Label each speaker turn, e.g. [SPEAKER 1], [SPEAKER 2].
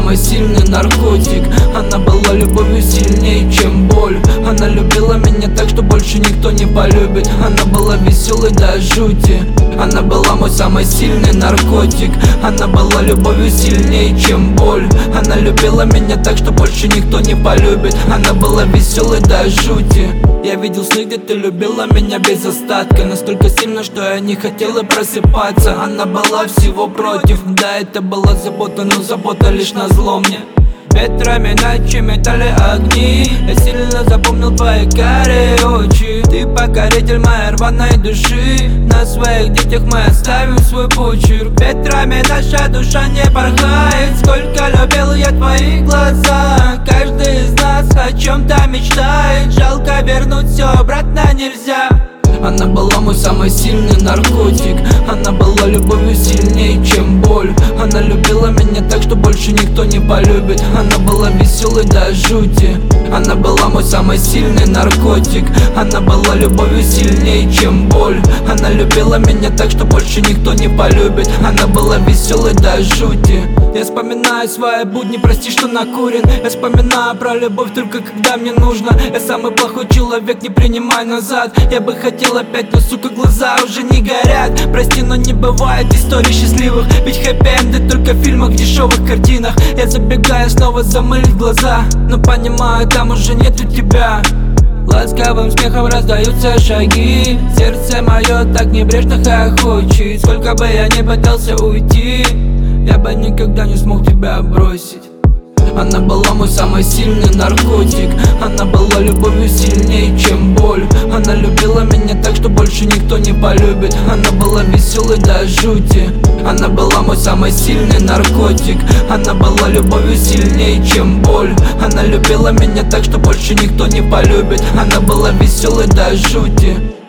[SPEAKER 1] самый сильный наркотик. Она была любовью сильнее, чем боль. Она любила меня так, что больше никто не полюбит. Она была веселой до жути. Она была мой самый сильный наркотик. Она была любовью сильнее, чем боль. Она любила меня так, что больше никто не полюбит. Она была веселой до жути. Я видел сны, где ты любила меня без остатка, настолько сильно, что я не хотела просыпаться. Она была всего против. Да, это была забота, но забота лишь назло мне. Ветрами ночи метали огни. Я сильно запомнил твои карие очи. Ты покоритель моей рваной души. На своих детях мы оставим свой почерк. Ветрами наша душа не порхает. Сколько любил я твои глаза. Каждый из нас о чем-то мечтает. Жалко вернуть все обратно нельзя. Она была мой самый сильный наркотик. Она была любовью сильнее, чем боль. Она любила меня так, что больше никто не полюбит. Она была веселой до жути. Она была мой самый сильный наркотик. Она была любовью сильнее, чем боль. Она любила меня так, что больше никто не полюбит. Она была веселой до жути. Я вспоминаю свои будни, прости, что накурен. Я вспоминаю про любовь только когда мне нужно. Я самый плохой человек, не принимай назад. Я бы хотел опять, но, сука, глаза уже не горят. Прости, но не бывает историй счастливых. Ведь хэппи-энды только в фильмах, в дешевых картинах. Я забегаю снова замылить глаза, но понимаю, там уже нету тебя. Ласковым смехом раздаются шаги. Сердце мое так небрежно хохочет. Сколько бы я ни пытался уйти, я бы никогда не смог тебя бросить. Она была мой самый сильный наркотик. Она была любовью сильнее, чем боль. Она любила меня так, что больше никто не полюбит. Она была веселой до жути. Она была мой самый сильный наркотик. Она была любовью сильнее, чем боль. Она любила меня так, что больше никто не полюбит. Она была веселой до жути.